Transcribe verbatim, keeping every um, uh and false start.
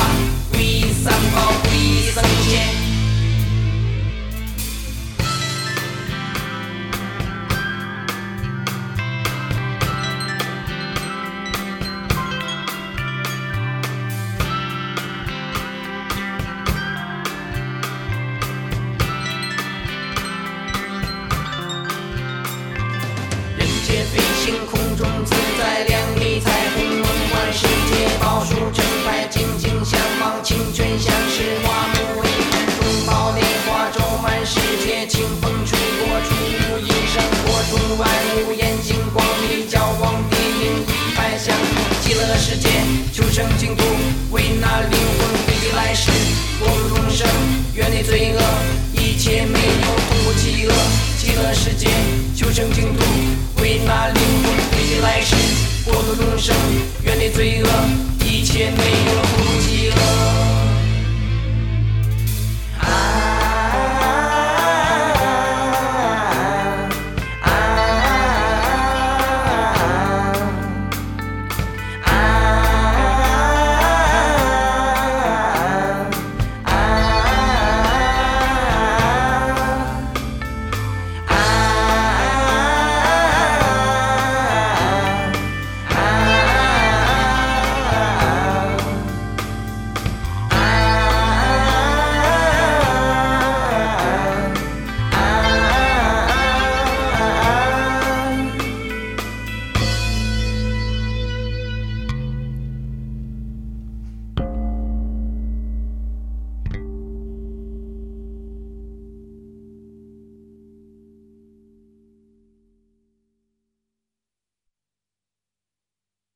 法，归三宝，归僧贤。飞行空中自在，亮丽彩虹梦幻世界，宝树成排，紧紧相望，清泉相视，花木为伴，中宝莲花洲满世界，清风吹过，触目音声，火中万物眼睛光里，教皇帝名一派相同，极乐世界求生净土，为那灵魂归地来世，国度众生愿你罪恶，一切没有痛苦饥饿，极乐世界求生净土，为那灵魂归地来世，国度众生愿你罪恶，一切没有痛苦